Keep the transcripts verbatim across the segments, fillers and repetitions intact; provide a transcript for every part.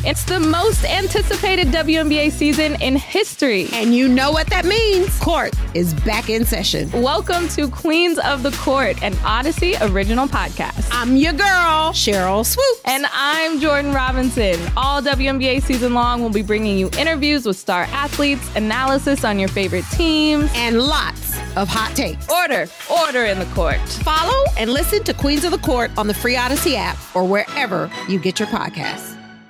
It's the most anticipated W N B A season in history. And you know what that means. Court is back in session. Welcome to Queens of the Court, an Odyssey original podcast. I'm your girl, Cheryl Swoop. And I'm Jordan Robinson. All W N B A season long, we'll be bringing you interviews with star athletes, analysis on your favorite teams, and lots of hot takes. Order, order in the court. Follow and listen to Queens of the Court on the free Odyssey app or wherever you get your podcasts.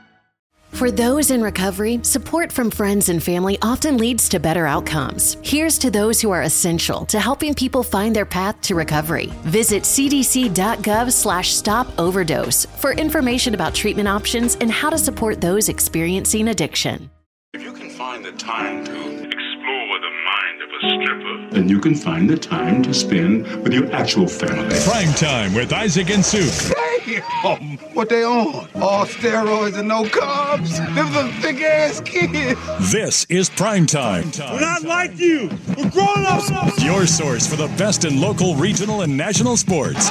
For those in recovery, support from friends and family often leads to better outcomes. Here's to those who are essential to helping people find their path to recovery. Visit cdc.gov slash stop overdose for information about treatment options and how to support those experiencing addiction. If you can find the time to explore the mind of a stripper, then you can find the time to spend with your actual family. Prime Time with Isaac and Sue. Damn! What they on? All steroids and no carbs? Them some thick-ass kids. This is Prime Time. We're not like you. We're grown-ups. Your source for the best in local, regional, and national sports.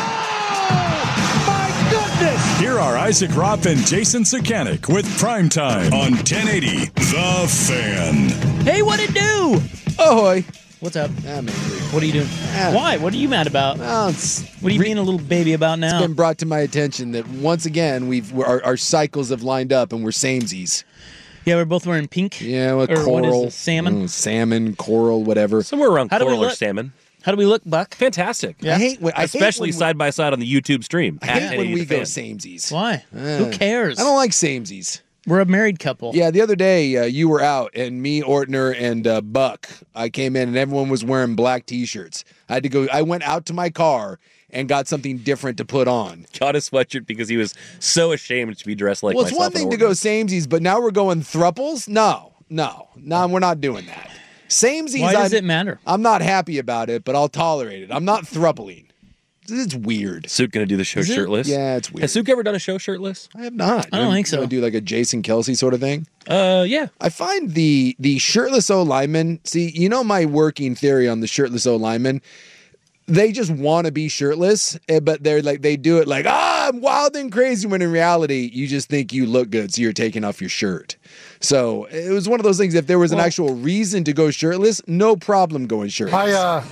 Oh, my goodness! Here are Isaac Ropp and Jason Sakanik with Prime Time on ten eighty The Fan. Hey, what it do? Ahoy. What's up? I'm angry. What are you doing? Ah. Why? What are you mad about? Well, it's what are you re- being a little baby about now? It's been brought to my attention that once again we've our, our cycles have lined up and we're samesies. Yeah, we're both wearing pink. Yeah, with or coral, what is this, salmon, mm, salmon, coral, whatever. Somewhere around How do we coral or look? salmon. How do we look, Buck? Fantastic. Yeah. I hate when, I especially hate when side by side on the YouTube stream. I hate when we go samesies. Why? Uh, Who cares? I don't like samesies. We're a married couple. Yeah, the other day uh, you were out, and me, Ortner, and uh, Buck, I came in, and everyone was wearing black T-shirts. I had to go. I went out to my car and got something different to put on. Got a sweatshirt because he was so ashamed to be dressed like well, it's myself. one thing to go samesies, but now we're going thruples? No, no, no, we're not doing that. Samesies. Why does I'm, it matter? I'm not happy about it, but I'll tolerate it. I'm not thrupling. It's weird. Sook gonna do the show Is it? shirtless? Yeah, it's weird. Has Sook ever done a show shirtless? I have not. I don't You think so. wanna do like a Jason Kelsey sort of thing? Uh, yeah. I find the the shirtless O lineman. See, you know my working theory on the shirtless O lineman. They just want to be shirtless, but they're like they do it like ah, I'm wild and crazy. When in reality, you just think you look good, so you're taking off your shirt. So it was one of those things. If there was an Well, actual reason to go shirtless, no problem going shirtless. I, uh,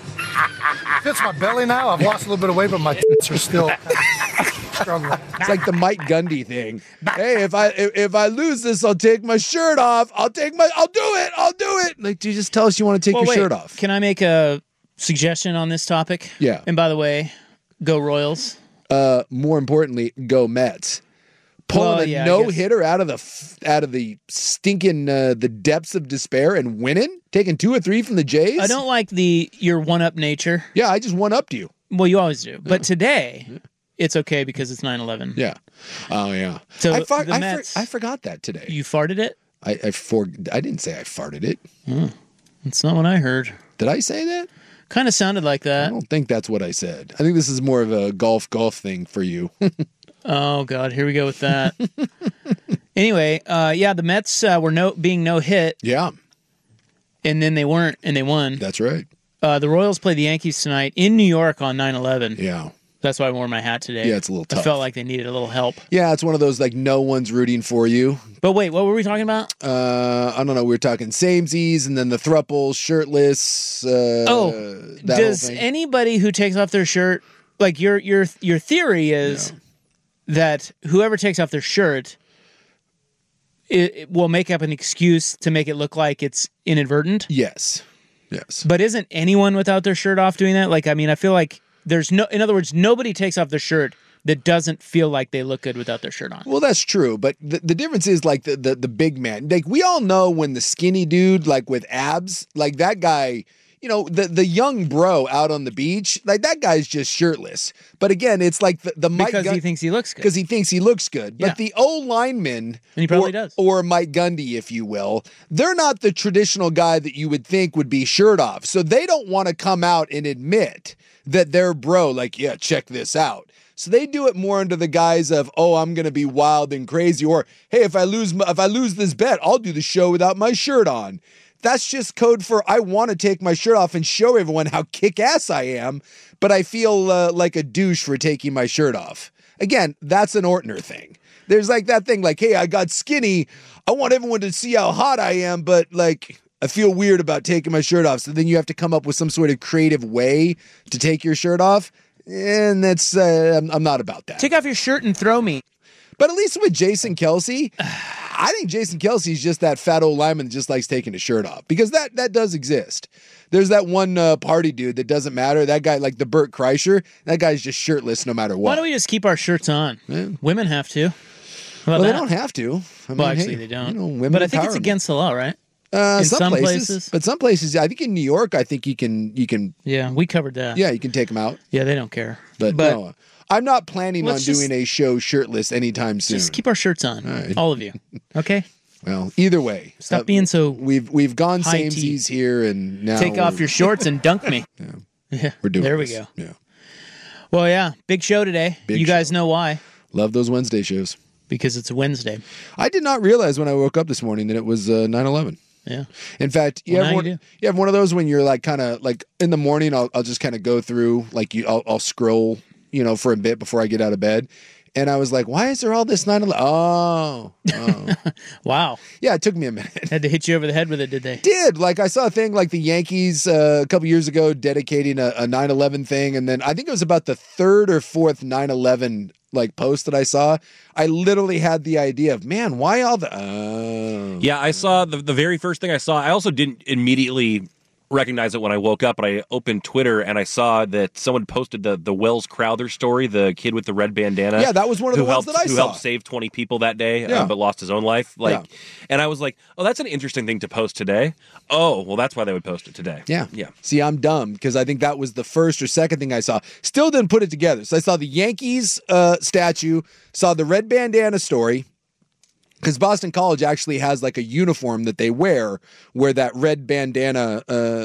fits my belly now. I've lost a little bit of weight, but my tits are still struggling. It's like the Mike Gundy thing. Hey, if I if, if I lose this, I'll take my shirt off. I'll take my. I'll do it. I'll do it. Like, you just tell us you want to take well, your wait, shirt off. Can I make a suggestion on this topic? Yeah. And by the way, go Royals. Uh, more importantly, go Mets. Pulling Well, a yeah, I no guess- hitter out of the f- out of the stinking uh, the depths of despair and winning, taking two or three from the Jays. I don't like the your one up nature. Yeah, I just one upped you. Well, you always do, but today it's okay because it's nine eleven. Yeah. Oh yeah. So I, far- the I, for- Mets- I forgot that today. You farted it? I I, for- I didn't say I farted it. That's not what I heard. Did I say that? Kind of sounded like I that. don't think that's what I said. I think this is more of a golf golf thing for you. Oh God, here we go with that. Anyway, uh, yeah, the Mets uh, were no being no hit, Yeah, and then they weren't, and they won. that's right. Uh, the Royals play the Yankees tonight in New York on nine eleven. Yeah. That's why I wore my hat today. Yeah, it's a little I tough. felt like they needed a little help. Yeah, it's one of those like no one's rooting for you. But wait, what were we talking about? Uh, I don't know. We were talking samesies and then the thruples, shirtless. Uh, Oh, that does whole thing. anybody who takes off their shirt, like your your your theory is that whoever takes off their shirt, it, it will make up an excuse to make it look like it's inadvertent. Yes. Yes. But isn't anyone without their shirt off doing that? Like, I mean, I feel like there's no, in other words, nobody takes off their shirt that doesn't feel like they look good without their shirt on. Well, that's true, but the, the difference is like the, the the big man. Like we all know when the skinny dude, like with abs, like that guy, you know, the the young bro out on the beach, like that guy's just shirtless. But again, it's like the, the Mike Because Gun- he thinks he looks good. because he thinks he looks good. But Yeah. the old lineman, And he probably or, does. or Mike Gundy, if you will, they're not the traditional guy that you would think would be shirt off. So they don't want to come out and admit that they're bro. Like, yeah, check this out. So they do it more under the guise of, oh, I'm going to be wild and crazy, or hey, if I lose my, if I lose this bet, I'll do the show without my shirt on. That's just code for I want to take my shirt off and show everyone how kick-ass I am, but I feel uh, like a douche for taking my shirt off. Again, that's an Ortner thing. There's like that thing like, hey, I got skinny. I want everyone to see how hot I am, but like I feel weird about taking my shirt off. So then you have to come up with some sort of creative way to take your shirt off. And that's, uh, I'm, I'm not about that. Take off your shirt and throw me. But at least with Jason Kelsey, I think Jason Kelsey is just that fat old lineman that just likes taking his shirt off, because that that does exist. There's that one uh, party dude that doesn't matter. That guy, like the Burt Kreischer, that guy's just shirtless no matter what. Why don't we just keep our shirts on? Yeah. Women have to. How about Well, they that? don't have to. I well, mean, actually, hey, they don't. You know, women but I think it's empowerment. against the law, right? Uh, in some, some places, places. but some places, I think in New York, I think you can, you can. Yeah, we covered that. Yeah, you can take them out. Yeah, they don't care. But, But no, I'm not planning on let's just- doing a show shirtless anytime soon. just keep our shirts on, All right. all of you. Okay. Well, either way, Stop being so we've we've gone high samesies here, and now Take off we're- your shorts and dunk me. Yeah. Yeah, We're doing There we this. go. Yeah, Well, yeah, big show today. Big you guys know why? love those Wednesday shows. Because it's a Wednesday. I did not realize when I woke up this morning that it was uh, nine eleven. Yeah. In fact, you Well, have now one. you You, do. have one of those when you're like kind of like in the morning. I'll I'll just kind of go through like you. I'll, I'll scroll, you know, for a bit before I get out of bed. And I was like, why is there all this nine eleven? Oh, oh. Wow. Yeah, it took me a minute. Had to hit you over the head with it, did they? Did like I saw a thing like the Yankees uh, a couple years ago dedicating a, a nine eleven thing, and then I think it was about the third or fourth nine eleven like post that I saw. I literally had the idea of, man, why all the? Oh. Yeah, I saw the the very first thing I saw. I also didn't immediately recognize it when I woke up, but I opened Twitter and I saw that someone posted the the Wells Crowther story, the kid with the red bandana. Yeah, that was one of the who ones helped, that I who saw. helped save twenty people that day, Yeah. uh, but lost his own life. Like, Yeah. and I was like, oh, that's an interesting thing to post today. Oh, well, that's why they would post it today. Yeah. yeah. See, I'm dumb because I think that was the first or second thing I saw. Still didn't put it together. So I saw the Yankees uh, statue, saw the red bandana story, because Boston College actually has like a uniform that they wear where that red bandana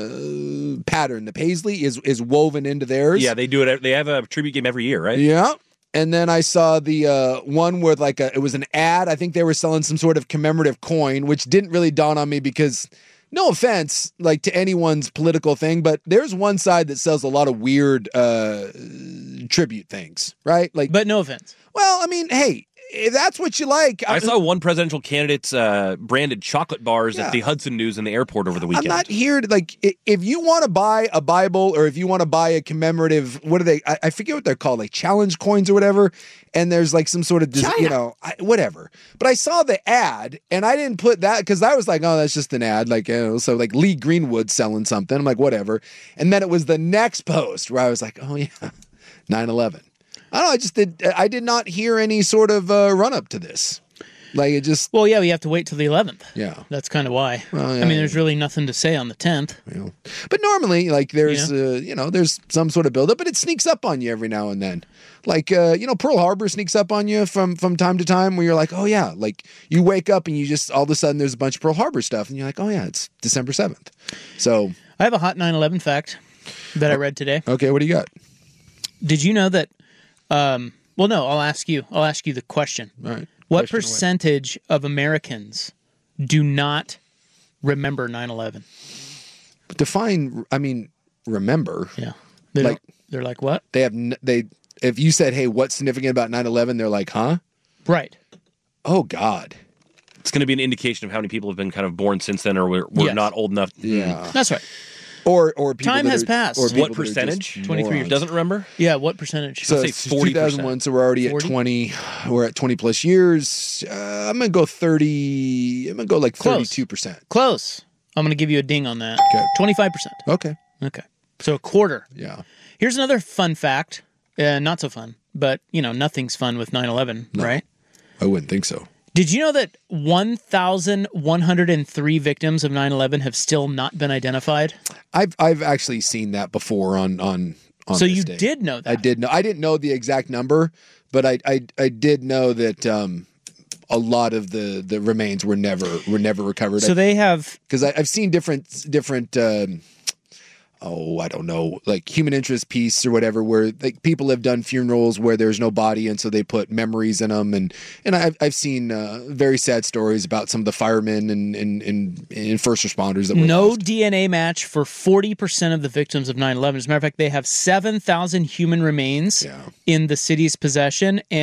uh, pattern, the paisley, is is woven into theirs. Yeah, they do it. They have a tribute game every year, right? Yeah. And then I saw the uh, one where like a, it was an ad. I think they were selling some sort of commemorative coin, which didn't really dawn on me because, no offense, like to anyone's political thing, but there's one side that sells a lot of weird uh, tribute things, right? Like, But no offense. well, I mean, hey, if that's what you like. I saw one presidential candidate's uh, branded chocolate bars Yeah. at the Hudson News in the airport over the I'm weekend. not here to like. i- If you want to buy a Bible or if you want to buy a commemorative, what are they? I, I forget what they're called, like challenge coins or whatever. And there's like some sort of, des- you know, I, whatever. But I saw the ad and I didn't put that because I was like, oh, that's just an ad. Like, you know, so like Lee Greenwood selling something. I'm like, whatever. And then it was the next post where I was like, oh yeah, nine eleven. I don't know. I just did. I did not hear any sort of uh, run up to this. Like it just. Well, yeah, we have to wait till the eleventh. Yeah. That's kind of why. Well, yeah, I mean, there's really nothing to say on the tenth. You know. But normally, like there's, You uh, you know, there's some sort of buildup, but it sneaks up on you every now and then. Like, uh, you know, Pearl Harbor sneaks up on you from from time to time, where you're like, oh yeah, like you wake up and you just all of a sudden there's a bunch of Pearl Harbor stuff, and you're like, oh yeah, it's December seventh. So I have a hot nine eleven fact that I read today. okay, what do you got? Did you know that? Um, well, no, I'll ask you. I'll ask you the question. All right. What Question away. percentage of Americans do not remember nine eleven? Define. I mean, remember. Yeah. They Like- don't- they're like, what? They have n- they. If you said, hey, what's significant about nine eleven? They're like, huh? Right. Oh God. It's going to be an indication of how many people have been kind of born since then, or we're, we're Yes. not old enough. Yeah. That's right. Or or people Time that has are- passed. Or people What that are just percentage? twenty-three morons. Doesn't remember? Yeah, what percentage? So say it's forty percent. two thousand one, so we're already forty? at twenty. We're at twenty plus years. Uh, I'm gonna go thirty. I'm gonna go like Close. thirty-two percent. Close. I'm going to give you a ding on that. Okay. twenty-five percent. Okay. Okay. So a quarter. Yeah. Here's another fun fact. Uh, not so fun, but, you know, nothing's fun with nine eleven, right? I wouldn't think so. Did you know that one thousand one hundred three victims of nine eleven have still not been identified? I've I've actually seen that before on on. on So this you day. did know that. I did know. I didn't know the exact number, but I I, I did know that um, a lot of the, the remains were never were never recovered. So they have because I've seen different different. Um, oh, I don't know, like human interest piece or whatever, where like people have done funerals where there's no body, and so they put memories in them, and and I've I've seen uh, very sad stories about some of the firemen and and, and, and first responders that were no lost. D N A match for forty percent of the victims of nine eleven. As a matter of fact, they have seven thousand human remains Yeah. in the city's possession, and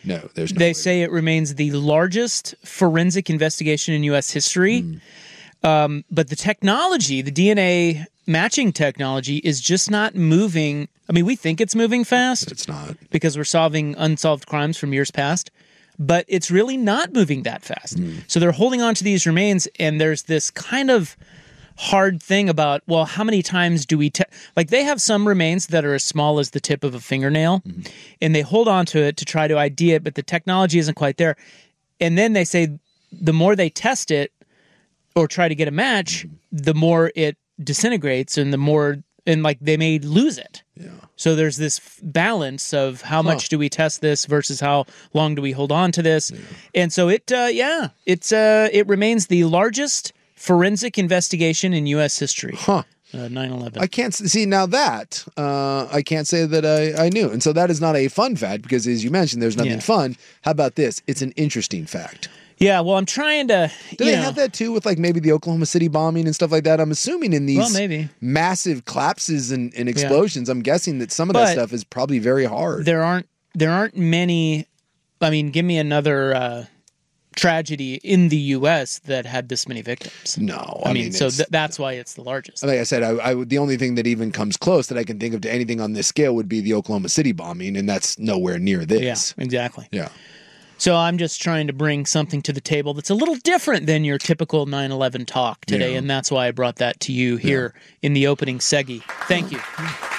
No, there's no They way. say it remains the largest forensic investigation in U S history. Mm. Um, but the technology, the D N A matching technology, is just not moving. I mean, we think it's moving fast. It's not. Because we're solving unsolved crimes from years past. But it's really not moving that fast. Mm. So they're holding on to these remains, and there's this kind of hard thing about, well, how many times do we... Te- like, they have some remains that are as small as the tip of a fingernail, mm-hmm. and they hold on to it to try to I D it, but the technology isn't quite there. And then they say the more they test it or try to get a match, mm-hmm. the more it disintegrates, and the more... And, like, they may lose it. Yeah. So there's this f- balance of how huh. much do we test this versus how long do we hold on to this. Yeah. And so it, uh, yeah, it's uh, it remains the largest forensic investigation in U S history. Huh. Uh, nine eleven. I can't see now that uh, I can't say that I, I knew. And so that is not a fun fact because, as you mentioned, there's nothing Yeah. fun. How about this? It's an interesting fact. Yeah, well, I'm trying to. Do you they know, have that too with like maybe the Oklahoma City bombing and stuff like that? I'm assuming in these Well, maybe. massive collapses and, and explosions, I'm guessing that some of But that stuff is probably very hard. There aren't there aren't many. I mean, give me another uh, tragedy in the U S that had this many victims. No, I, I mean, mean, so it's- th- that's why it's the largest. Like I said, I, I would- the only thing that even comes close that I can think of to anything on this scale would be the Oklahoma City bombing, and that's nowhere near this. Yeah, exactly. Yeah. So I'm just trying to bring something to the table that's a little different than your typical nine eleven talk today, Yeah. and that's why I brought that to you here in the opening Seggy. Thank you.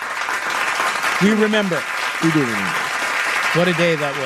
We remember. We do remember. What a day that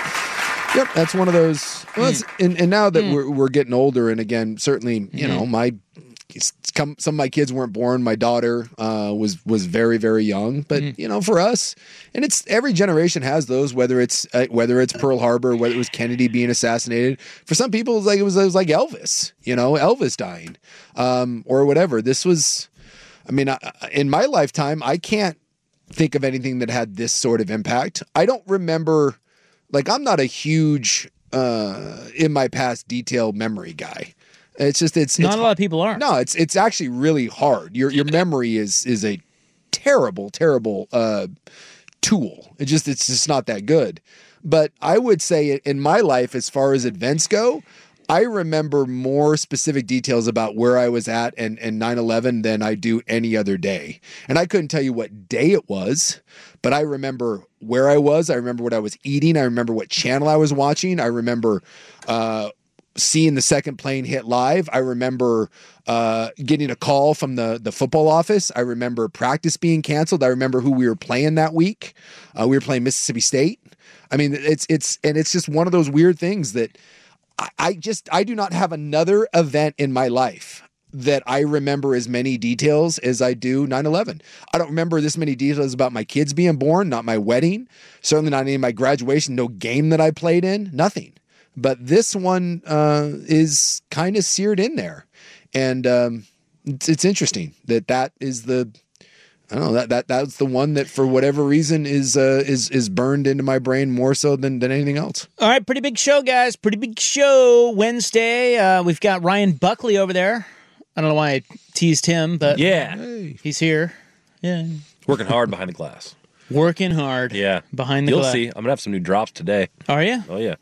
was. Yep, that's one of those. Well, it's, and, and now that Mm. we're we're getting older, and again, certainly, you know, my it's come, some of my kids weren't born. My daughter uh, was was very very young, but you know, for us, and it's every generation has those. Whether it's uh, whether it's Pearl Harbor, whether it was Kennedy being assassinated. For some people, it was like it was, it was like Elvis. You know, Elvis dying, um, or whatever. This was. I mean, I, in my lifetime, I can't think of anything that had this sort of impact. I don't remember. Like, I'm not a huge uh, in my past detailed memory guy. It's just it's Not it's, a lot of people are. No, it's it's actually really hard. Your your memory is is a terrible terrible uh, tool. It just it's just not that good. But I would say in my life, as far as events go, I remember more specific details about where I was at and, and nine eleven than I do any other day. And I couldn't tell you what day it was, but I remember where I was. I remember what I was eating. I remember what channel I was watching. I remember uh, seeing the second plane hit live. I remember uh, getting a call from the, the football office. I remember practice being canceled. I remember who we were playing that week. Uh, we were playing Mississippi State. I mean, it's, it's, and it's just one of those weird things that I, I just, I do not have another event in my life that I remember as many details as I do nine eleven. I don't remember this many details about my kids being born, not my wedding, certainly not any of my graduation, no game that I played in, nothing. But this one uh, is kind of seared in there. And um, it's, it's interesting that that is the, I don't know, that, that that's the one that for whatever reason is uh, is is burned into my brain more so than, than anything else. All right, pretty big show, guys. Pretty big show Wednesday. Uh, we've got Ryan Buckley over there. I don't know why I teased him, but Yeah. he's here. Yeah, Working hard behind the glass. working hard. Yeah. behind the You'll glass. see. I'm going to have some new drops today. Are you? Oh, yeah.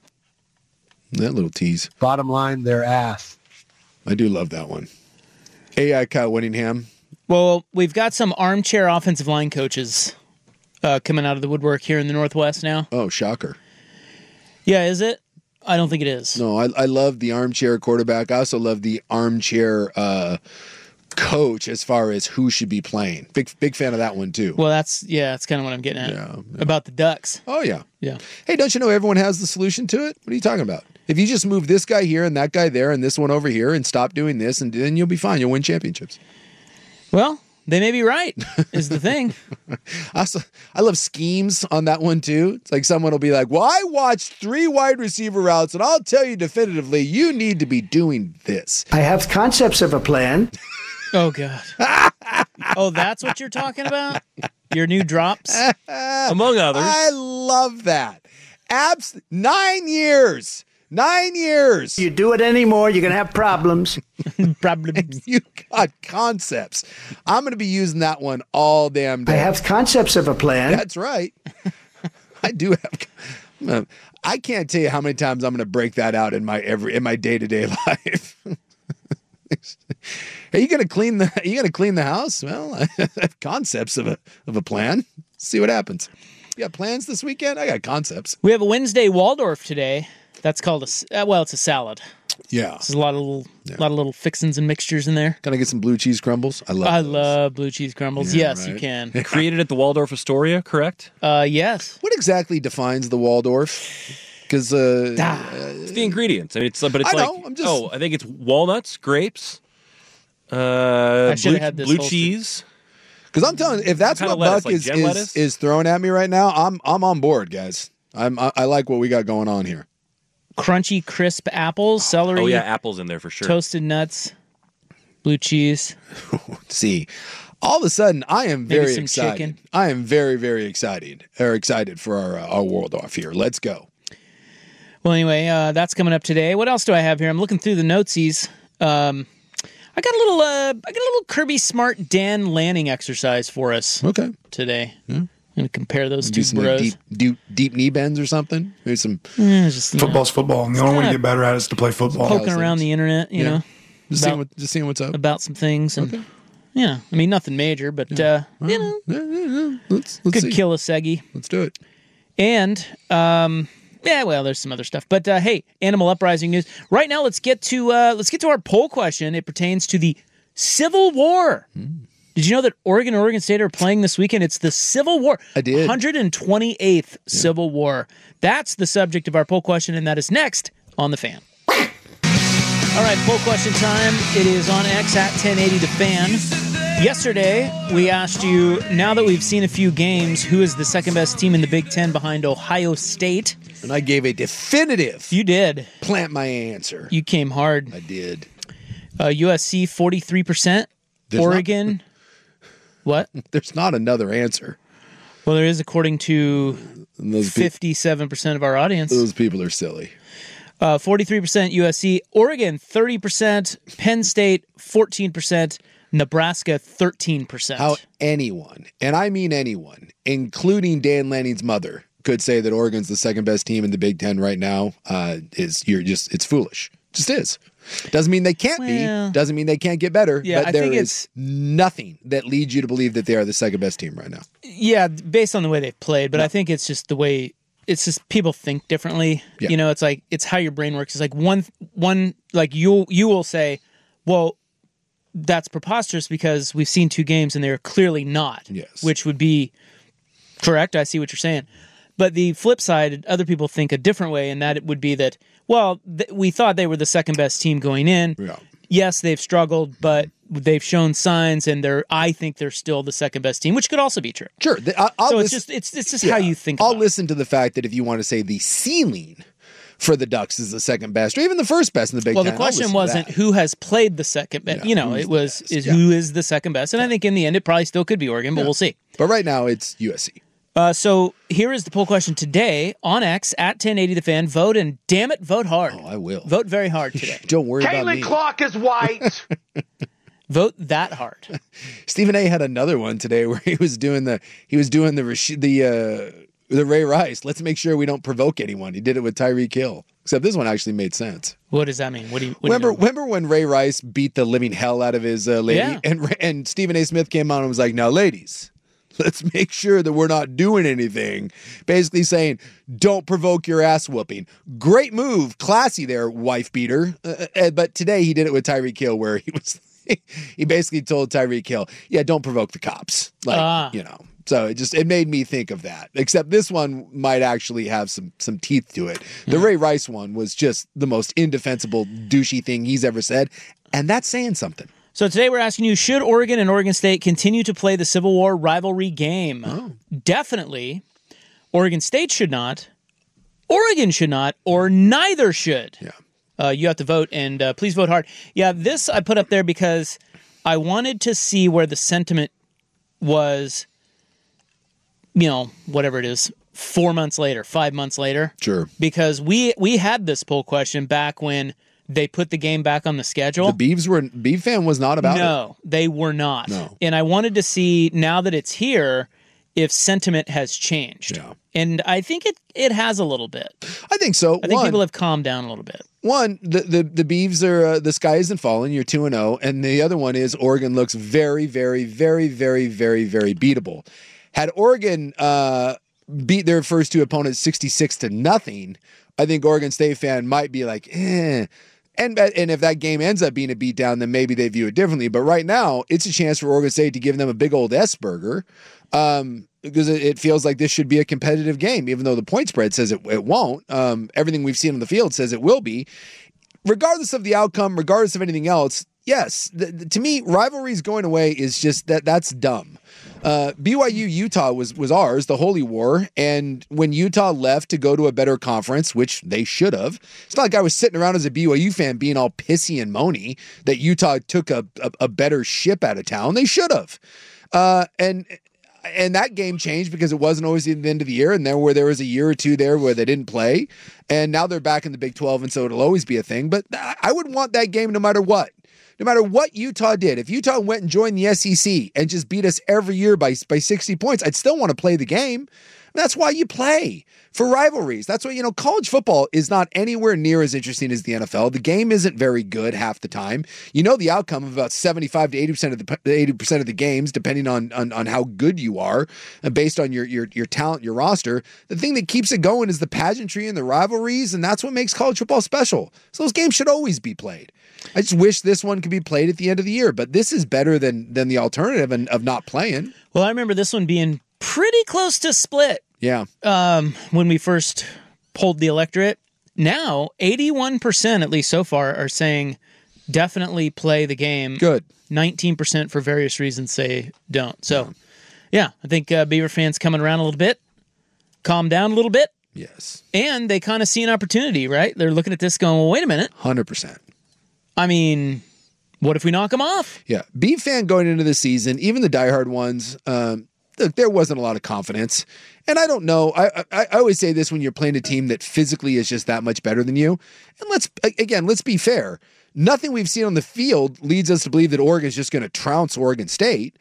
That little tease. Bottom line, their ass. I do love that one. A I Kyle Winningham. Well, we've got some armchair offensive line coaches uh, coming out of the woodwork here in the Northwest now. Oh, shocker. Yeah, is it? I don't think it is. No, I, I love the armchair quarterback. I also love the armchair uh, coach as far as who should be playing. Big big fan of that one, too. Well, that's, yeah, that's kind of what I'm getting at. Yeah, yeah. About the Ducks. Oh, yeah. Yeah. Hey, don't you know everyone has the solution to it? What are you talking about? If you just move this guy here and that guy there and this one over here and stop doing this, and then you'll be fine. You'll win championships. Well, they may be right, is the thing. I, also, I love schemes on that one, too. It's like someone will be like, well, I watched three wide receiver routes, and I'll tell you definitively, you need to be doing this. I have concepts of a plan. Oh, God. Oh, that's what you're talking about? Your new drops? Among others. I love that. Abs- nine years. Nine years. You do it anymore, you're going to have problems. Problems. You got concepts. I'm going to be using that one all damn day. I have concepts of a plan. That's right. I do have. Uh, I can't tell you how many times I'm going to break that out in my every in my day to day life. Are you going to clean the? Are you going to clean the house? Well, I have concepts of a of a plan. See what happens. You got plans this weekend? I got concepts. We have a Wednesday Waldorf today. That's called a uh, well, it's a salad. Yeah, there's a lot of little, yeah. lot of little fixins and mixtures in there. Can I get some blue cheese crumbles? I love. I those. love blue cheese crumbles. Yeah, yes, right? you can. Created at the Waldorf Astoria, correct? Uh, yes. What exactly defines the Waldorf? Because uh, ah, it's the ingredients. I mean, it's but it's I like know, I'm just... oh, I think it's walnuts, grapes, uh, I should blue, have had this blue whole cheese. Because I'm telling you, if that's what, what lettuce, Buck like is, is, is throwing at me right now, I'm I'm on board, guys. I'm I, I like what we got going on here. Crunchy, crisp apples, celery. Oh yeah, apples in there for sure. Toasted nuts, blue cheese. See, all of a sudden, I am Maybe very some excited. Chicken. I am very very excited. Or excited for our uh, our Waldorf here. Let's go. Well, anyway, uh, that's coming up today. What else do I have here? I'm looking through the notesies. Um, I got a little, uh, I got a little Kirby Smart Dan Lanning exercise for us. Okay. Today. Yeah. I'm gonna compare those Do two some like, bros. deep, deep deep knee bends or something. Maybe some. Yeah, just, Football's know, football. And the only way to get better at it is to play football. Poking around the internet, you Yeah. know, Just about, seeing what, just seeing what's up. about some things, and Okay. yeah, I mean nothing major, but uh, you know, Yeah, yeah, yeah. Let's let's could see. kill a Seggy. Let's do it. And um, yeah, well, there's some other stuff. But uh, hey, Animal Uprising news. Right now, let's get to uh, let's get to our poll question. It pertains to the Civil War. Mm. Did you know that Oregon and Oregon State are playing this weekend? It's the Civil War. I did. one hundred twenty-eighth yeah. Civil War. That's the subject of our poll question, and that is next on The Fan. All right, poll question time. It is on X at ten eighty The Fan. Yesterday, we asked you, now that we've seen a few games, who is the second best team in the Big Ten behind Ohio State? And I gave a definitive. You did. Plant my answer. You came hard. I did. Uh, U S C, forty-three percent. There's Oregon. Not, what? There's not another answer. Well, there is, according to those fifty-seven percent of our audience. Those people are silly. Uh, forty-three percent U S C. Oregon, thirty percent. Penn State, fourteen percent. Nebraska, thirteen percent. How anyone, and I mean anyone, including Dan Lanning's mother, could say that Oregon's the second best team in the Big Ten right now uh, is you're just it's foolish. Just is. Doesn't mean they can't well, be. Doesn't mean they can't get better. Yeah, but I there think is it's nothing that leads you to believe that they are the second best team right now. Yeah, based on the way they've played, but no. I think it's just the way it's just people think differently. Yeah. You know, it's like it's how your brain works. It's like one one like you you will say, well, that's preposterous because we've seen two games and they're clearly not. Yes. Which would be correct. I see what you're saying. But the flip side, other people think a different way, and that it would be that, well, th- we thought they were the second best team going in. Yeah. Yes, they've struggled, but they've shown signs, and they're. I think they're still the second best team, which could also be true. Sure. I, I'll so listen, it's just it's it's just yeah, how you think. I'll about listen it. to the fact that if you want to say the ceiling for the Ducks is the second best, or even the first best in the Big well, Ten. Well, the question wasn't who has played the second best. Yeah, you know, it was best? is yeah. who is the second best, and yeah. I think in the end it probably still could be Oregon, but yeah. we'll see. But right now it's U S C. Uh, so here is the poll question today on X at ten eighty The Fan. Vote, and damn it, vote hard. Oh, I will. Vote very hard today. Don't worry about me. Caitlin Clark is white. Vote that hard. Stephen A. had another one today where he was doing the he was doing the the uh, the Ray Rice. Let's make sure we don't provoke anyone. He did it with Tyreek Hill. Except this one actually made sense. What does that mean? What do you what remember? Do you know? Remember when Ray Rice beat the living hell out of his uh, lady, yeah. and and Stephen A. Smith came on and was like, "Now, ladies, let's make sure that we're not doing anything." Basically saying, don't provoke your ass whooping. Great move. Classy there, wife beater. Uh, uh, but today he did it with Tyreek Hill where he was, he basically told Tyreek Hill, yeah, don't provoke the cops. Like, ah. you know, so it just, it made me think of that. Except this one might actually have some, some teeth to it. The mm. Ray Rice one was just the most indefensible, douchey thing he's ever said. And that's saying something. So today we're asking you, should Oregon and Oregon State continue to play the Civil War rivalry game? Oh. Definitely. Oregon State should not. Oregon should not, or neither should. Yeah. Uh, you have to vote, and uh, please vote hard. Yeah, this I put up there because I wanted to see where the sentiment was, you know, whatever it is, four months later, five months later. Sure. Because we we had this poll question back when they put the game back on the schedule. The Beavs were Beav fan was not about no, it. No, they were not. No. And I wanted to see, now that it's here, if sentiment has changed. Yeah. And I think it, it has a little bit. I think so. I think One, people have calmed down a little bit. One, the the, the Beavs are, uh, the sky isn't falling. You're two and oh. And the other one is Oregon looks very, very, very, very, very, very beatable. Had Oregon uh, beat their first two opponents sixty-six to nothing, I think Oregon State fan might be like, eh. And and if that game ends up being a beatdown, then maybe they view it differently. But right now, it's a chance for Oregon State to give them a big old S-burger um, because it, it feels like this should be a competitive game, even though the point spread says it, it won't. Um, everything we've seen on the field says it will be. Regardless of the outcome, regardless of anything else, yes, the, the, to me, rivalries going away is just that that's dumb. Uh, B Y U Utah was was ours, the Holy War, and when Utah left to go to a better conference, which they should have, it's not like I was sitting around as a B Y U fan being all pissy and moany that Utah took a, a, a better ship out of town. They should have. Uh, and and that game changed because it wasn't always the end of the year, and there where there was a year or two there where they didn't play, and now they're back in the Big twelve, and so it'll always be a thing. But I would want that game no matter what. No matter what Utah did, if Utah went and joined the S E C and just beat us every year by, by sixty points, I'd still want to play the game. That's why you play, for rivalries. That's why, you know, college football is not anywhere near as interesting as the N F L. The game isn't very good half the time. You know the outcome of about seventy-five to eighty percent of the eighty percent of the games, depending on on, on how good you are, and based on your, your your talent, your roster. The thing that keeps it going is the pageantry and the rivalries, and that's what makes college football special. So those games should always be played. I just wish this one could be played at the end of the year, but this is better than than the alternative and of not playing. Well, I remember this one being pretty close to split. Yeah. Um, when we first polled the electorate. Now, eighty-one percent, at least so far, are saying definitely play the game. Good. nineteen percent for various reasons say don't. So, yeah, I think uh, Beaver fans coming around a little bit, calm down a little bit. Yes. And they kind of see an opportunity, right? They're looking at this going, well, wait a minute. one hundred percent. I mean, what if we knock them off? Yeah. Beaver fan going into the season, even the diehard ones, um, look, there wasn't a lot of confidence. And I don't know. I, I I always say this when you're playing a team that physically is just that much better than you. And let's, again, let's be fair. Nothing we've seen on the field leads us to believe that Oregon is just going to trounce Oregon State.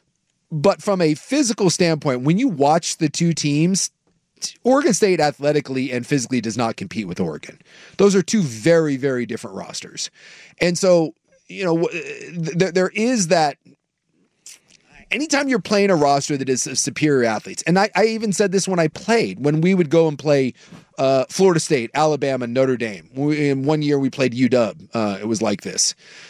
But from a physical standpoint, when you watch the two teams, Oregon State athletically and physically does not compete with Oregon. Those are two very, very different rosters. And so, you know, th- there is that. Anytime you're playing a roster that is superior athletes, and I, I even said this when I played, when we would go and play uh, Florida State, Alabama, Notre Dame. We, in one year we played U W. Uh, it was like this.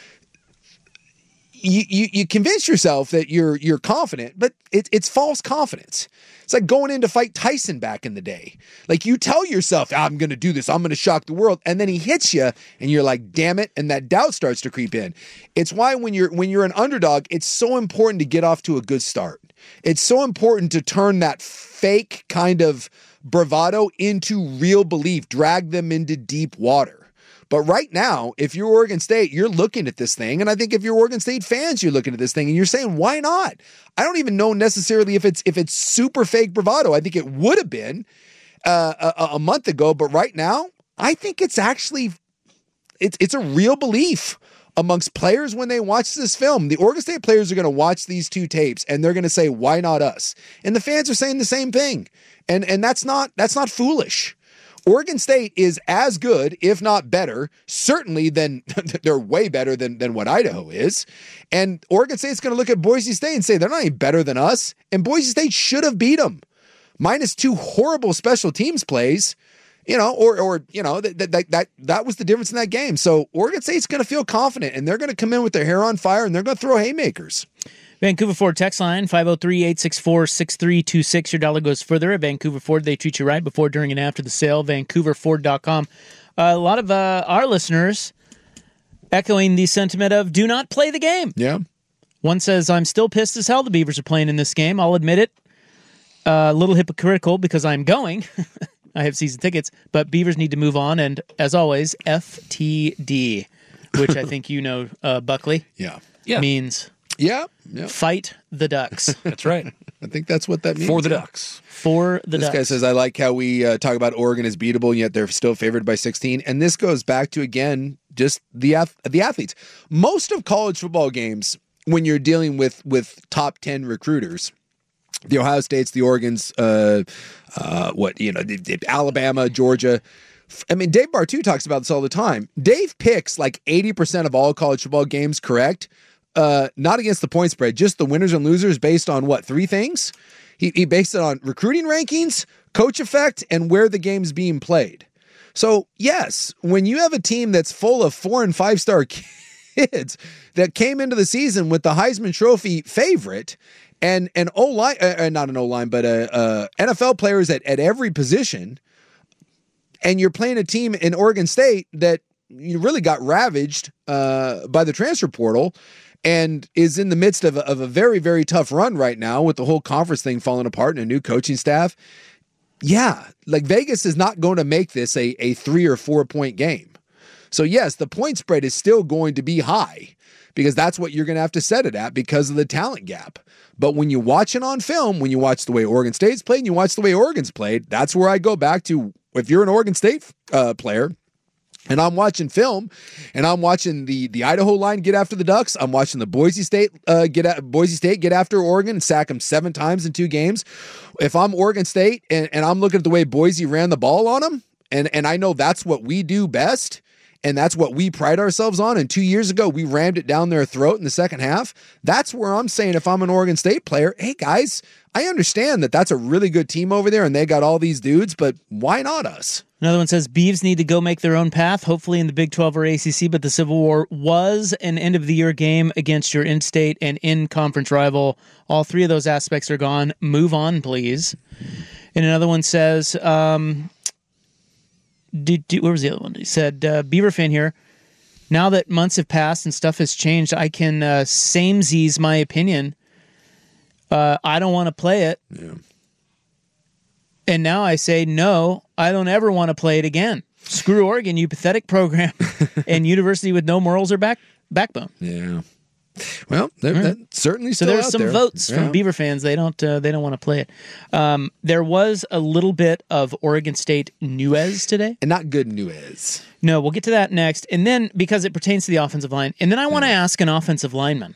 You, you you convince yourself that you're you're confident, but it, it's false confidence. It's like going in to fight Tyson back in the day. Like you tell yourself, I'm going to do this. I'm going to shock the world. And then he hits you and you're like, damn it. And that doubt starts to creep in. It's why when you're, when you're an underdog, it's so important to get off to a good start. It's so important to turn that fake kind of bravado into real belief, drag them into deep water. But right now, if you're Oregon State, you're looking at this thing. And I think if you're Oregon State fans, you're looking at this thing and you're saying, why not? I don't even know necessarily if it's if it's super fake bravado. I think it would have been uh, a, a month ago. But right now, I think it's actually it's it's a real belief amongst players when they watch this film. The Oregon State players are going to watch these two tapes and they're going to say, why not us? And the fans are saying the same thing. And and that's not that's not foolish. Oregon State is as good, if not better, certainly than they're way better than, than what Idaho is. And Oregon State's going to look at Boise State and say, they're not any better than us. And Boise State should have beat them. Minus two horrible special teams plays, you know, or, or you know, that, that, that, that was the difference in that game. So Oregon State's going to feel confident and they're going to come in with their hair on fire and they're going to throw haymakers. Vancouver Ford text line, five oh three, eight six four, six three two six. Your dollar goes further at Vancouver Ford. They treat you right before, during, and after the sale. Vancouver Ford dot com. Uh, a lot of uh, our listeners echoing the sentiment of do not play the game. Yeah. One says, I'm still pissed as hell the Beavers are playing in this game. I'll admit it. Uh, a little hypocritical because I'm going. I have season tickets. But Beavers need to move on. And as always, F T D, which I think you know, uh, Buckley, yeah. Yeah. means... Yeah, yeah. Fight the Ducks. That's right. I think that's what that means. For the Ducks. For the this Ducks. This guy says, I like how we uh, talk about Oregon as beatable, and yet they're still favored by sixteen. And this goes back to, again, just the ath- the athletes. Most of college football games, when you're dealing with, with top ten recruiters, the Ohio States, the Oregons, uh, uh, what, you know, the, the Alabama, Georgia. I mean, Dave Bartu talks about this all the time. Dave picks like eighty percent of all college football games correct, uh, not against the point spread, just the winners and losers based on what, three things? He, he based it on recruiting rankings, coach effect, and where the game's being played. So, yes, when you have a team that's full of four and five star kids that came into the season with the Heisman Trophy favorite and an O-line, uh, not an O-line, but uh, uh, N F L players at, at every position, and you're playing a team in Oregon State that you really got ravaged uh, by the transfer portal and is in the midst of a, of a very, very tough run right now with the whole conference thing falling apart and a new coaching staff. Yeah, like Vegas is not going to make this a, a three or four point game. So yes, the point spread is still going to be high because that's what you're going to have to set it at because of the talent gap. But when you watch it on film, when you watch the way Oregon State's played and you watch the way Oregon's played, that's where I go back to. If you're an Oregon State uh, player and I'm watching film and I'm watching the, the Idaho line get after the Ducks, I'm watching the Boise State uh, get at, Boise State get after Oregon and sack them seven times in two games. If I'm Oregon State and, and I'm looking at the way Boise ran the ball on them, and, and I know that's what we do best, and that's what we pride ourselves on, and two years ago we rammed it down their throat in the second half, that's where I'm saying if I'm an Oregon State player, hey guys, I understand that that's a really good team over there and they got all these dudes, but why not us? Another one says, Beavs need to go make their own path, hopefully in the Big twelve or A C C, but the Civil War was an end-of-the-year game against your in-state and in-conference rival. All three of those aspects are gone. Move on, please. And another one says, um, did, did, where was the other one? He said, uh, Beaver fan here, now that months have passed and stuff has changed, I can uh, samesies my opinion. Uh, I don't want to play it. Yeah. And now I say, no, I don't ever want to play it again. Screw Oregon, you pathetic program, and university with no morals or back backbone. Yeah. Well, right. that certainly so still there's out some there. votes Yeah. from Beaver fans. They don't uh, they don't want to play it. Um, there was a little bit of Oregon State nuez today, and not good nuez. No, we'll get to that next, and then because it pertains to the offensive line, and then I want to yeah. ask an offensive lineman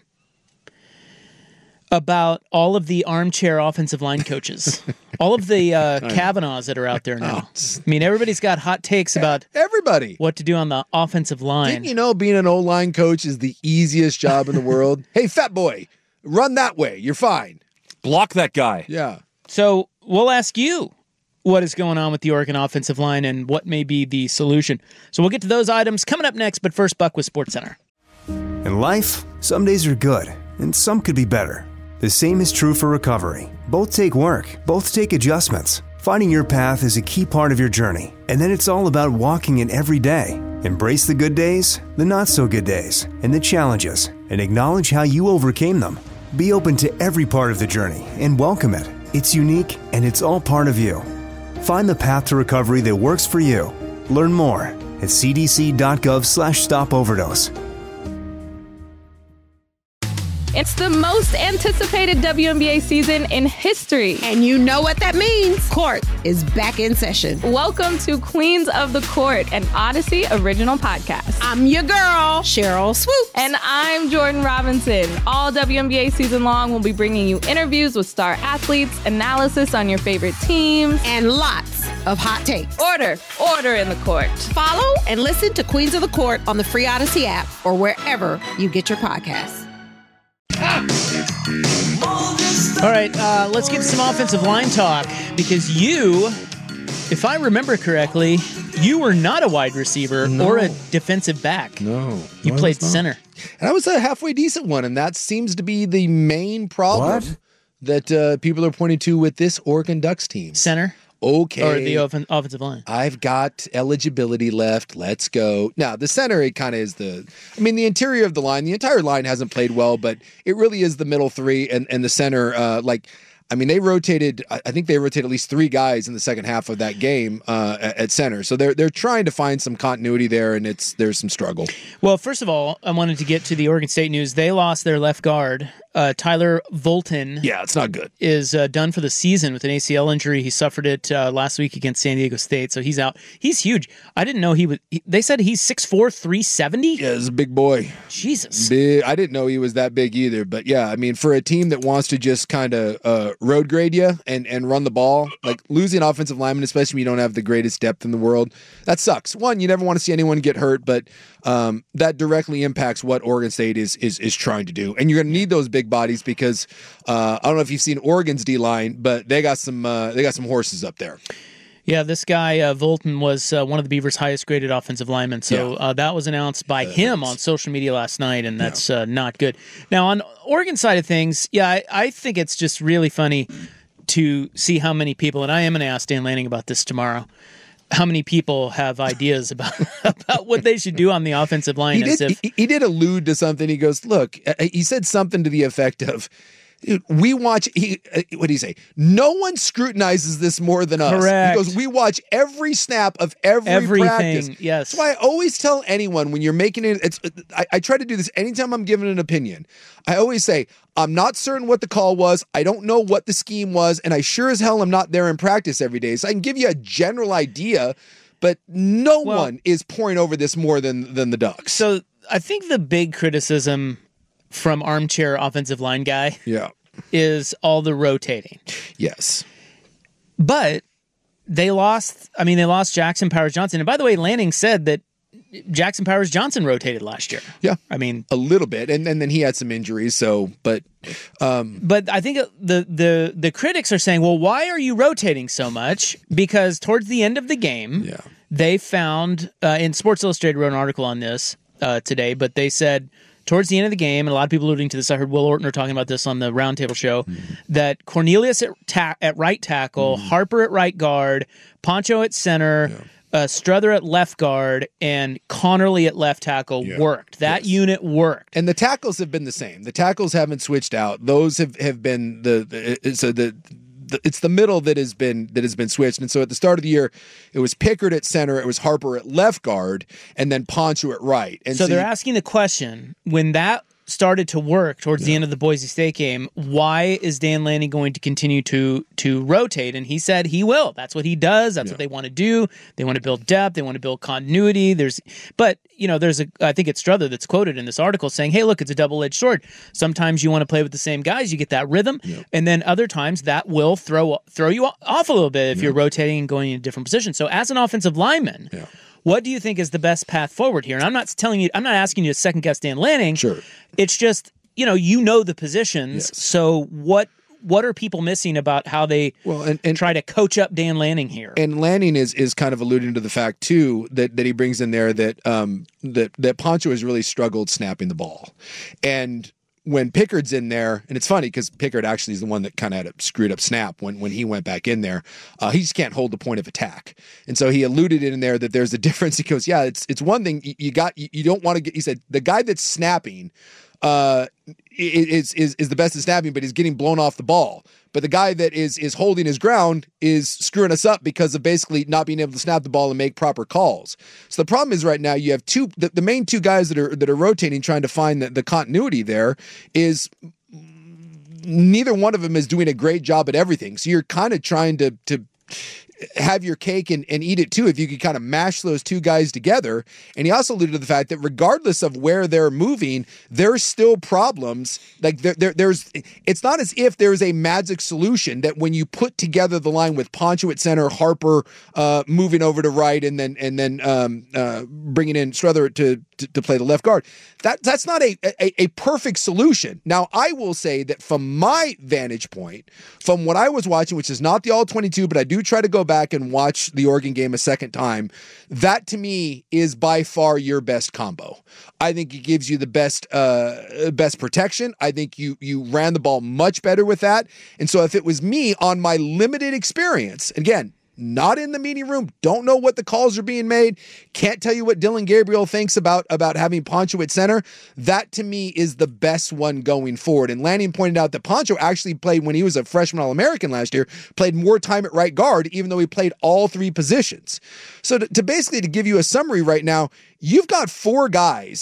about all of the armchair offensive line coaches, all of the uh, Kavanaughs that are out there now. I mean, everybody's got hot takes about everybody what to do on the offensive line. Didn't you know being an O-line coach is the easiest job in the world? Hey, fat boy, run that way. You're fine. Block that guy. Yeah. So we'll ask you what is going on with the Oregon offensive line and what may be the solution. So we'll get to those items coming up next, but first, Buck with SportsCenter. In life, some days are good, and some could be better. The same is true for recovery. Both take work, both take adjustments. Finding your path is a key part of your journey, and then it's all about walking it every day. Embrace the good days, the not-so-good days, and the challenges, and acknowledge how you overcame them. Be open to every part of the journey and welcome it. It's unique, and it's all part of you. Find the path to recovery that works for you. Learn more at c d c dot gov slash stop overdose. It's the most anticipated W N B A season in history. And you know what that means. Court is back in session. Welcome to Queens of the Court, an Odyssey original podcast. I'm your girl, Cheryl Swoop. And I'm Jordan Robinson. All W N B A season long, we'll be bringing you interviews with star athletes, analysis on your favorite teams, and lots of hot takes. Order, order in the court. Follow and listen to Queens of the Court on the free Odyssey app or wherever you get your podcasts. All right, uh, let's get to some offensive line talk because you, if I remember correctly, you were not a wide receiver no. or a defensive back. No. You no, played center. And I was a halfway decent one, and that seems to be the main problem What? that uh, people are pointing to with this Oregon Ducks team. Center? Okay. Or the offen- offensive line. I've got eligibility left. Let's go. Now, the center, it kind of is the, I mean, the interior of the line, the entire line hasn't played well, but it really is the middle three and, and the center. Uh, like, I mean, they rotated, I think they rotated at least three guys in the second half of that game uh, at, at center. So they're they're trying to find some continuity there, and it's there's some struggle. Well, first of all, I wanted to get to the Oregon State news. They lost their left guard Uh, Tyler Volton. Yeah, it's not good. Is uh, done for the season with an A C L injury. He suffered it uh, last week against San Diego State, so he's out. He's huge. I didn't know he was. He, they said he's six foot four, three seventy. Yeah, he's a big boy. Jesus. Big. I didn't know he was that big either. But yeah, I mean, for a team that wants to just kind of uh, road grade you and, and run the ball, like losing offensive lineman, especially when you don't have the greatest depth in the world, that sucks. One, you never want to see anyone get hurt, but um, that directly impacts what Oregon State is is is trying to do. And you're going to need those big bodies because uh, I don't know if you've seen Oregon's D line, but they got some uh, they got some horses up there. Yeah, this guy uh, Volton was uh, one of the Beavers' highest graded offensive linemen. So Yeah. uh, that was announced by him on social media last night, and that's uh, not good. Now on Oregon side of things, yeah, I, I think it's just really funny to see how many people, and I am going to ask Dan Lanning about this tomorrow, how many people have ideas about about what they should do on the offensive line. He as did, if he, he did allude to something. He goes, look, uh, he said something to the effect of, "Dude, we watch, he, uh, what did he say? No one scrutinizes this more than us. Correct. He goes, we watch every snap of every Everything, practice. yes. That's why I always tell anyone when you're making it, it's, I, I try to do this anytime I'm giving an opinion. I always say, I'm not certain what the call was. I don't know what the scheme was. And I sure as hell am not there in practice every day. So I can give you a general idea, but no Well- one is pouring over this more than, than the Ducks. So I think the big criticism from armchair offensive line guy Yeah. is all the rotating. Yes. But they lost, I mean, they lost Jackson Powers Johnson. And by the way, Lanning said that Jackson Powers Johnson rotated last year. Yeah. I mean, a little bit. And, and then he had some injuries. So, but, um, But I think the, the the critics are saying, well, why are you rotating so much? Because towards the end of the game, yeah. they found, uh, and Sports Illustrated wrote an article on this uh, today, but they said towards the end of the game, and a lot of people alluding to this, I heard Will Ortner talking about this on the Roundtable show, mm-hmm. that Cornelius at, ta- at right tackle, mm-hmm. Harper at right guard, Poncho at center, yeah. Uh, Strother at left guard, and Connerly at left tackle Yeah. worked. That Yes. unit worked. And the tackles have been the same. The tackles haven't switched out. Those have, have been the, the so the, the it's the middle that has been that has been switched. And so at the start of the year, it was Pickard at center, it was Harper at left guard, and then Poncho at right. And so, so they're you, asking the question, when that started to work towards yeah. the end of the Boise State game, why is Dan Lanning going to continue to to rotate? And he said he will. That's what he does. That's yeah. what they want to do. They want to build depth. They want to build continuity. There's, but you know, there's a. I think it's Strother that's quoted in this article saying, "Hey, look, it's a double-edged sword. Sometimes you want to play with the same guys, you get that rhythm, yeah. and then other times that will throw throw you off a little bit if yeah. you're rotating and going in a different position." So, as an offensive lineman. Yeah. What do you think is the best path forward here? And I'm not telling you, I'm not asking you to second guess Dan Lanning. Sure. It's just, you know, you know the positions. Yes. So what what are people missing about how they well, and, and, try to coach up Dan Lanning here? And Lanning is is kind of alluding to the fact too that, that he brings in there that um that that Poncho has really struggled snapping the ball, and when Pickard's in there, and it's funny because Pickard actually is the one that kind of had a screwed up snap when, when he went back in there. Uh, he just can't hold the point of attack. And so he alluded in there that there's a difference. He goes, yeah, it's it's one thing you, you got, you, you don't want to get, he said, the guy that's snapping uh, is, is, is the best at snapping, but he's getting blown off the ball. But the guy that is is holding his ground is screwing us up because of basically not being able to snap the ball and make proper calls. So the problem is right now you have two, the, the main two guys that are that are rotating, trying to find the, the continuity there is neither one of them is doing a great job at everything. So you're kind of trying to to have your cake and, and eat it too if you could kind of mash those two guys together. And he also alluded to the fact that regardless of where they're moving, there's still problems. Like there, there there's it's not as if there's a magic solution that when you put together the line with Poncho at center, Harper uh, moving over to right, and then and then um, uh, bringing in Strother to, to to play the left guard, that that's not a, a a perfect solution. Now I will say that from my vantage point, from what I was watching, which is not the all twenty-two, but I do try to go back and watch the Oregon game a second time, that to me is by far your best combo. I think it gives you the best uh, best protection. I think you you ran the ball much better with that. And so if it was me on my limited experience, again, not in the meeting room, don't know what the calls are being made, can't tell you what Dylan Gabriel thinks about, about having Poncho at center, that to me is the best one going forward. And Lanning pointed out that Poncho actually played, when he was a freshman All-American last year, played more time at right guard, even though he played all three positions. So to, to basically to give you a summary right now, you've got four guys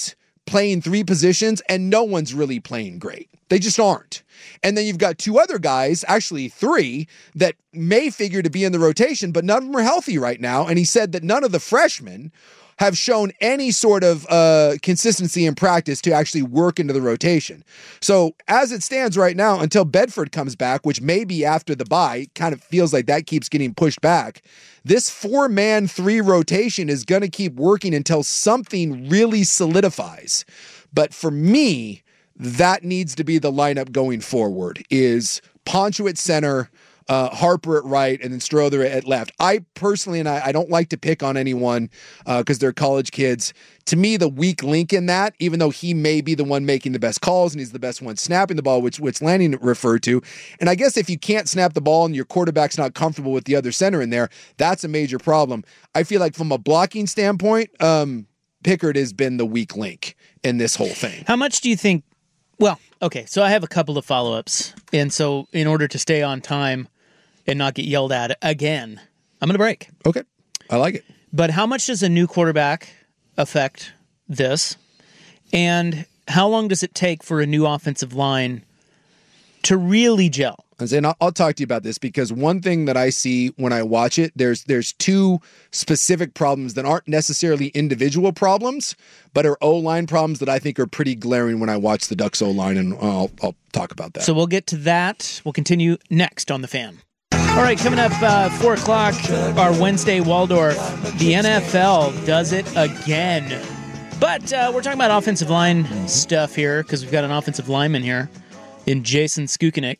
playing three positions, and no one's really playing great. They just aren't. And then you've got two other guys, actually three, that may figure to be in the rotation, but none of them are healthy right now. And he said that none of the freshmen have shown any sort of uh, consistency in practice to actually work into the rotation. So as it stands right now, until Bedford comes back, which may be after the bye, kind of feels like that keeps getting pushed back, this four-man, three rotation is going to keep working until something really solidifies. But for me, that needs to be the lineup going forward, is Poncho at center, Uh, Harper at right, and then Strother at left. I personally, and I, I don't like to pick on anyone because uh, they're college kids. To me, the weak link in that, even though he may be the one making the best calls and he's the best one snapping the ball, which which Lanning referred to. And I guess if you can't snap the ball and your quarterback's not comfortable with the other center in there, that's a major problem. I feel like from a blocking standpoint, um, Pickard has been the weak link in this whole thing. How much do you think? Well, okay, so I have a couple of follow-ups. And so in order to stay on time and not get yelled at again, I'm going to break. Okay. I like it. But how much does a new quarterback affect this? And how long does it take for a new offensive line to really gel? And I'll, I'll talk to you about this because one thing that I see when I watch it, there's there's two specific problems that aren't necessarily individual problems, but are O-line problems that I think are pretty glaring when I watch the Ducks O-line, and I'll, I'll talk about that. So we'll get to that. We'll continue next on The Fan. All right, coming up uh, four o'clock, our Wednesday Waldorf. The N F L does it again. But uh, we're talking about offensive line stuff here because we've got an offensive lineman here in Jason Skukenick.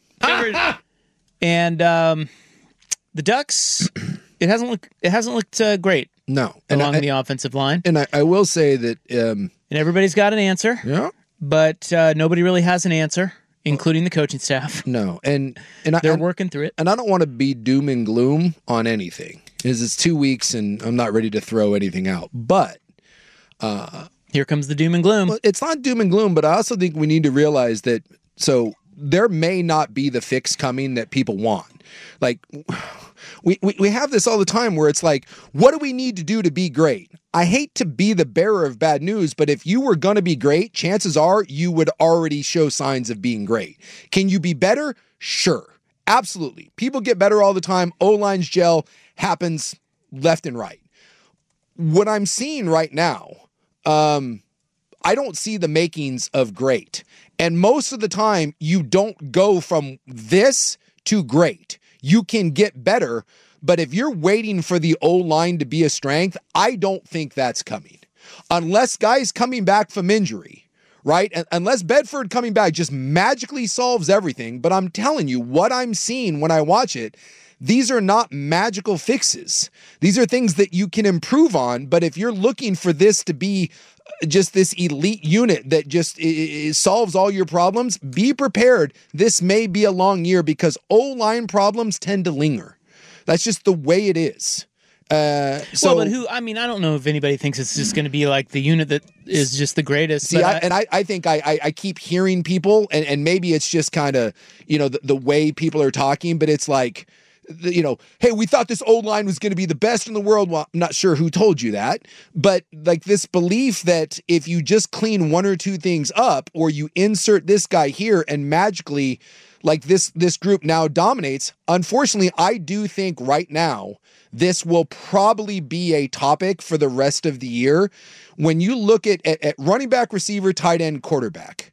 And um, the Ducks, it hasn't looked it hasn't looked uh, great. No, along I, the offensive line. And I, I will say that, um, and everybody's got an answer. Yeah, but uh, nobody really has an answer, including the coaching staff. No, and and they're I, working through it. And I don't want to be doom and gloom on anything, because it's two weeks and I'm not ready to throw anything out. But uh, here comes the doom and gloom. Well, it's not doom and gloom, but I also think we need to realize that. So. There may not be the fix coming that people want. Like, we, we we have this all the time where it's like, what do we need to do to be great? I hate to be the bearer of bad news, but if you were going to be great, chances are you would already show signs of being great. Can you be better? Sure. Absolutely. People get better all the time. O-lines gel, happens left and right. What I'm seeing right now, um, I don't see the makings of great. And most of the time, you don't go from this to great. You can get better, but if you're waiting for the O-line to be a strength, I don't think that's coming. Unless guys coming back from injury, right? And unless Bedford coming back just magically solves everything. But I'm telling you, what I'm seeing when I watch it, these are not magical fixes. These are things that you can improve on. But if you're looking for this to be just this elite unit that just I- I solves all your problems, be prepared. This may be a long year because O-line problems tend to linger. That's just the way it is. Uh, so, well, but who, I mean, I don't know if anybody thinks it's just going to be like the unit that is just the greatest. See, I, I, and I, I think I, I, I keep hearing people, and, and maybe it's just kind of, you know, the, the way people are talking, but it's like, you know, hey, we thought this O-line was going to be the best in the world. Well, I'm not sure who told you that, but like this belief that if you just clean one or two things up, or you insert this guy here and magically like this, this group now dominates. Unfortunately, I do think right now, this will probably be a topic for the rest of the year. When you look at, at, at running back, receiver, tight end, quarterback,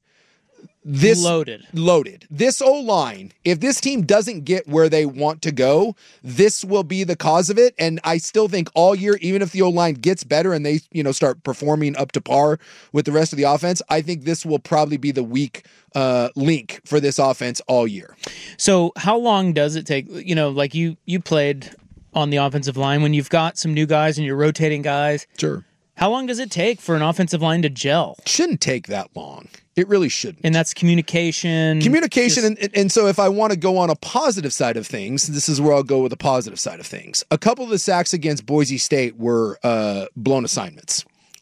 This loaded, loaded. This O-line, if this team doesn't get where they want to go, this will be the cause of it. And I still think all year, even if the O-line gets better and they, you know, start performing up to par with the rest of the offense, I think this will probably be the weak uh, link for this offense all year. So how long does it take? You know, like you, you played on the offensive line when you've got some new guys and you're rotating guys. Sure. How long does it take for an offensive line to gel? Shouldn't take that long. It really shouldn't. And that's communication. Communication. Just... And, and so if I want to go on a positive side of things, this is where I'll go with the positive side of things. A couple of the sacks against Boise State were uh, blown assignments.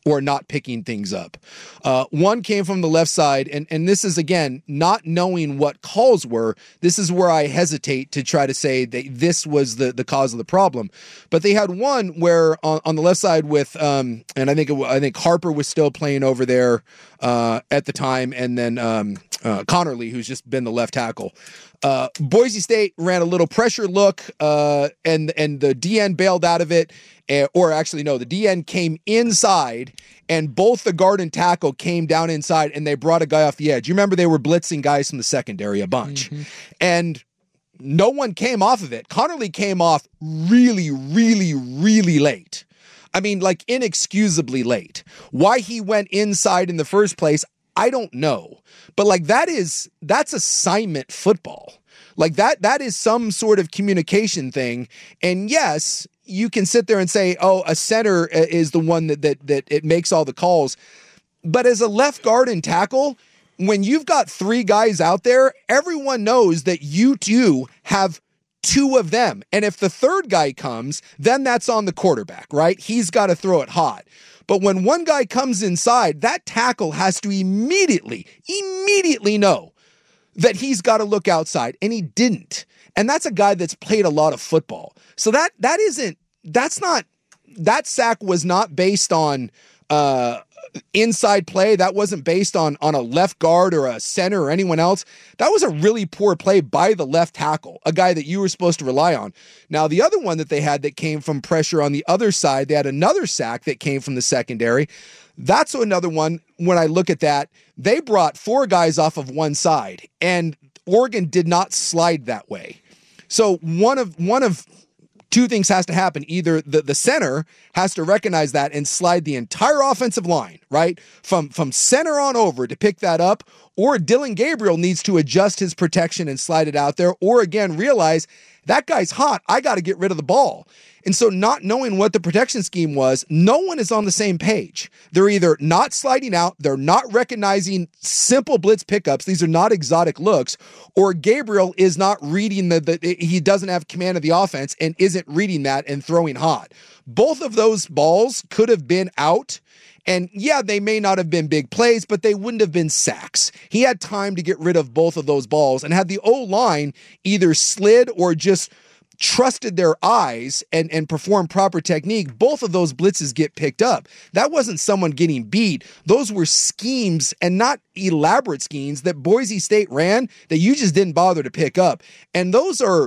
or not picking things up. Uh, one came from the left side, and, and this is, again, not knowing what calls were. This is where I hesitate to try to say that this was the, the cause of the problem. But they had one where on, on the left side with, um, and I think it, I think Harper was still playing over there uh, at the time, and then um, uh, Connerly, who's just been the left tackle. Uh, Boise State ran a little pressure look, uh, and and the D N bailed out of it, uh, or actually no, the D N came inside, and both the guard and tackle came down inside, and they brought a guy off the edge. You remember they were blitzing guys from the secondary a bunch, mm-hmm. and no one came off of it. Connerly came off really, really, really late. I mean, like inexcusably late. Why he went inside in the first place, I don't know. But like that is, that's assignment football. Like that, that is some sort of communication thing. And yes, you can sit there and say, oh, a center is the one that, that, that it makes all the calls. But as a left guard and tackle, when you've got three guys out there, everyone knows that you two have two of them. And if the third guy comes, then that's on the quarterback, right? He's got to throw it hot. But when one guy comes inside, that tackle has to immediately, immediately know that he's got to look outside, and he didn't. And that's a guy that's played a lot of football. So that that isn't, that's not, that sack was not based on uh, inside play. That wasn't based on, on a left guard or a center or anyone else. That was a really poor play by the left tackle, a guy that you were supposed to rely on. Now, the other one that they had that came from pressure on the other side, they had another sack that came from the secondary. That's another one. When I look at that, they brought four guys off of one side, and Oregon did not slide that way. So one of one of two things has to happen. Either the, the center has to recognize that and slide the entire offensive line, right? From, from center on over to pick that up, or Dylan Gabriel needs to adjust his protection and slide it out there, or again, realize that guy's hot. I got to get rid of the ball. And so not knowing what the protection scheme was, no one is on the same page. They're either not sliding out, they're not recognizing simple blitz pickups, these are not exotic looks, or Gabriel is not reading the, the he doesn't have command of the offense and isn't reading that and throwing hot. Both of those balls could have been out. And yeah, they may not have been big plays, but they wouldn't have been sacks. He had time to get rid of both of those balls, and had the O-line either slid or just trusted their eyes and, and performed proper technique, both of those blitzes get picked up. That wasn't someone getting beat. Those were schemes, and not elaborate schemes, that Boise State ran that you just didn't bother to pick up. And those are,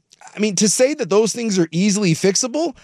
I mean, to say that those things are easily fixable,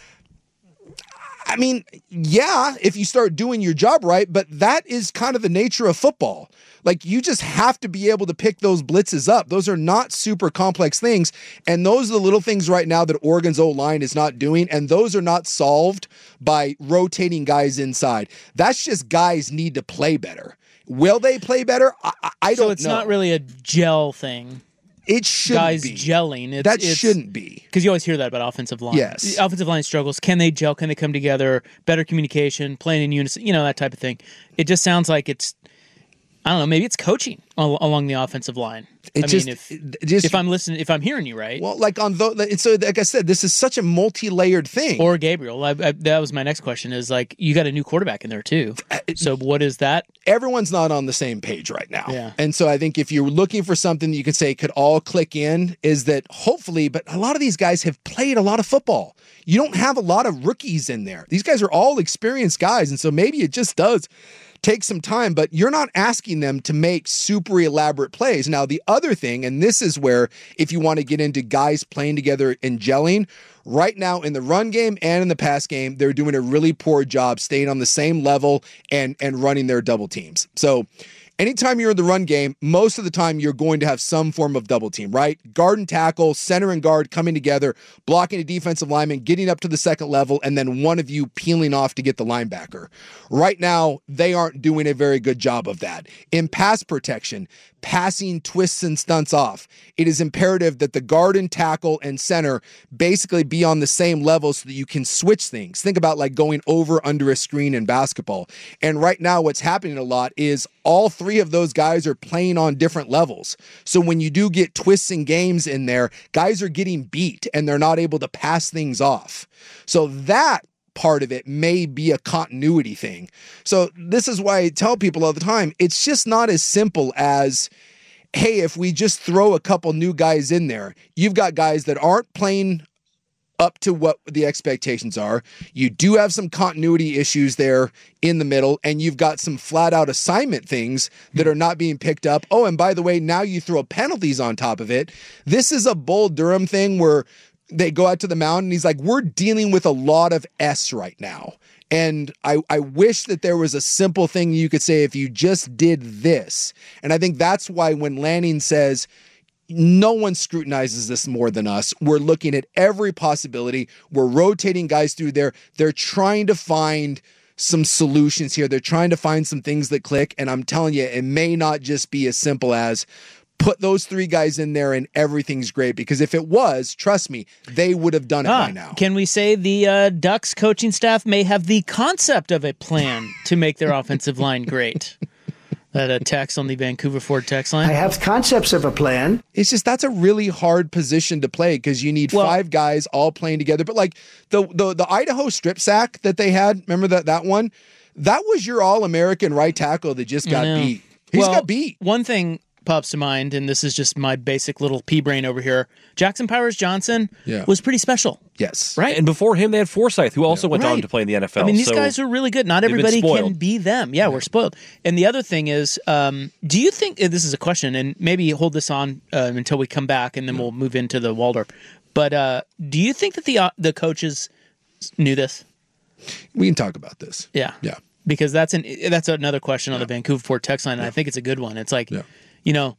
I mean, yeah, if you start doing your job right, but that is kind of the nature of football. Like, you just have to be able to pick those blitzes up. Those are not super complex things, and those are the little things right now that Oregon's O-line is not doing, and those are not solved by rotating guys inside. That's just guys need to play better. Will they play better? I, I don't know. So it's know. not really a gel thing. It shouldn't guys be. gelling. It's, that it's, shouldn't be. Because you always hear that about offensive line. Yes. The offensive line struggles. Can they gel? Can they come together? Better communication, playing in unison, you know, that type of thing. It just sounds like it's, I don't know, maybe it's coaching al- along the offensive line. It I just, mean, if, it just, if I'm listening, if I'm hearing you right. Well, like on the, so like I said, this is such a multi-layered thing. Or Gabriel. I, I, that was my next question is like, you got a new quarterback in there too. So what is that? Everyone's not on the same page right now. Yeah. And so I think if you're looking for something that you could say could all click in, is that hopefully, but a lot of these guys have played a lot of football. You don't have a lot of rookies in there. These guys are all experienced guys. And so maybe it just does take some time, but you're not asking them to make super elaborate plays. Now, the other thing, and this is where if you want to get into guys playing together and gelling, right now in the run game and in the pass game, they're doing a really poor job staying on the same level and, and running their double teams. So anytime you're in the run game, most of the time you're going to have some form of double team, right? Guard and tackle, center and guard coming together, blocking a defensive lineman, getting up to the second level, and then one of you peeling off to get the linebacker. Right now, they aren't doing a very good job of that. In pass protection, passing twists and stunts off, it is imperative that the guard and tackle and center basically be on the same level so that you can switch things. Think about like going over under a screen in basketball. And right now what's happening a lot is all three of those guys are playing on different levels. So when you do get twists and games in there, guys are getting beat and they're not able to pass things off. So that part of it may be a continuity thing. So this is why I tell people all the time, it's just not as simple as, hey, if we just throw a couple new guys in there, you've got guys that aren't playing up to what the expectations are. You do have some continuity issues there in the middle, and you've got some flat out assignment things that are not being picked up. Oh, and by the way, now you throw penalties on top of it. This is a Bull Durham thing where they go out to the mound and he's like, we're dealing with a lot of S right now. And I, I wish that there was a simple thing you could say if you just did this. And I think that's why when Lanning says, no one scrutinizes this more than us. We're looking at every possibility. We're rotating guys through there. They're trying to find some solutions here. They're trying to find some things that click. And I'm telling you, it may not just be as simple as put those three guys in there and everything's great. Because if it was, trust me, they would have done it ah, by now. Can we say the uh, Ducks coaching staff may have the concept of a plan to make their offensive line great? That a text on the Vancouver Ford text line. I have concepts of a plan. It's just that's a really hard position to play because you need well, five guys all playing together. But like the, the the Idaho strip sack that they had, remember that that one? That was your All-American right tackle that just got beat. He's well, got beat. One thing pops to mind, and this is just my basic little pea brain over here. Jackson Powers Johnson yeah. was pretty special. Yes. Right. And before him, they had Forsyth, who also yeah. went right. on to play in the N F L. I mean, these so guys are really good. Not everybody can be them. Yeah, yeah, we're spoiled. And the other thing is, um, do you think, this is a question, and maybe hold this on uh, until we come back, and then we'll move into the Waldorf. But uh, do you think that the uh, the coaches knew this? We can talk about this. Yeah. Yeah. Because that's an that's another question yeah. on the Vancouver Ford text line, and yeah. I think it's a good one. It's like, yeah. you know,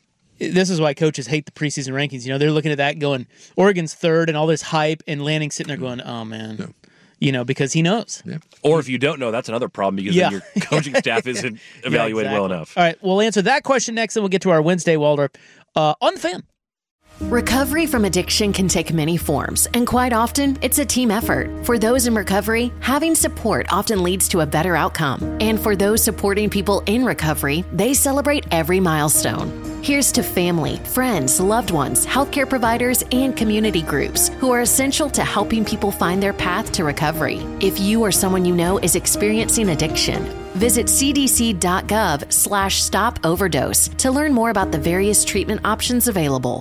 this is why coaches hate the preseason rankings. You know, they're looking at that going, Oregon's third and all this hype, and Lanning sitting there going, oh, man. Yeah. You know, because he knows. Yeah. Or if you don't know, that's another problem because yeah. then your coaching staff isn't evaluated yeah, exactly. well enough. All right, we'll answer that question next, and we'll get to our Wednesday Waldorf uh, on the Fan. Recovery from addiction can take many forms, and quite often, it's a team effort. For those in recovery, having support often leads to a better outcome. And for those supporting people in recovery, they celebrate every milestone. Here's to family, friends, loved ones, healthcare providers, and community groups who are essential to helping people find their path to recovery. If you or someone you know is experiencing addiction, visit cdc.gov slash stop overdose to learn more about the various treatment options available.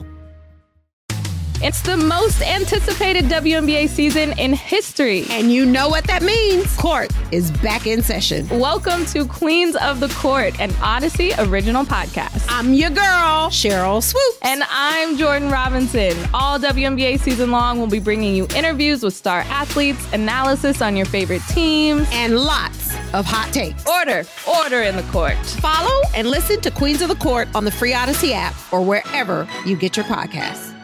It's the most anticipated W N B A season in history. And you know what that means. Court is back in session. Welcome to Queens of the Court, an Odyssey original podcast. I'm your girl, Cheryl Swoops. And I'm Jordan Robinson. All W N B A season long, we'll be bringing you interviews with star athletes, analysis on your favorite teams, and lots of hot takes. Order, order in the court. Follow and listen to Queens of the Court on the free Odyssey app or wherever you get your podcasts.